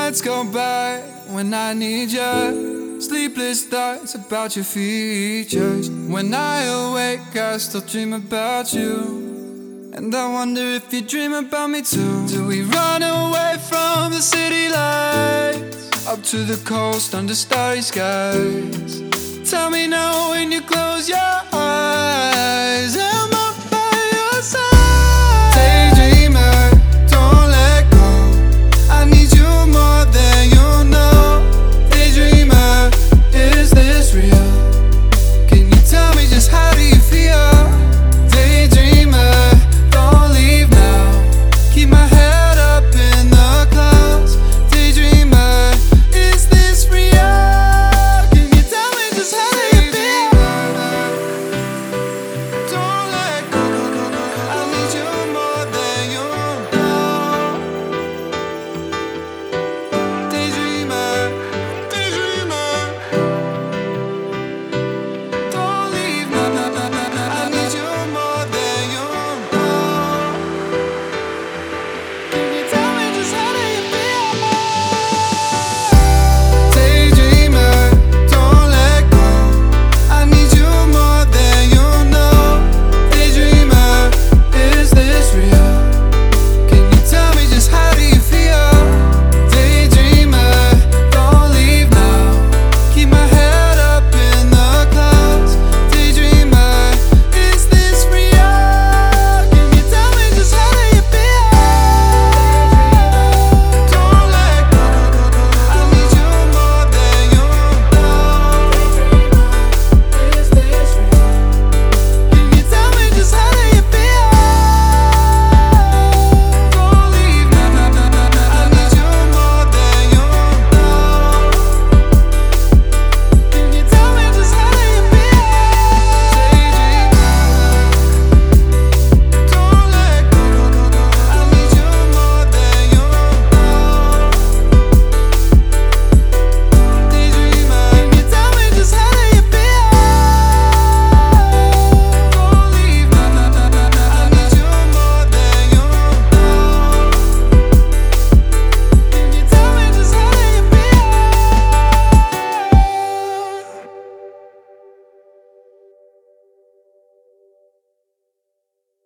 nights go by when I need you. Sleepless thoughts about your features. When I awake, I still dream about you. And I wonder if you dream about me too. Do we run away from the city lights, up to the coast under starry skies? Tell me now when you close your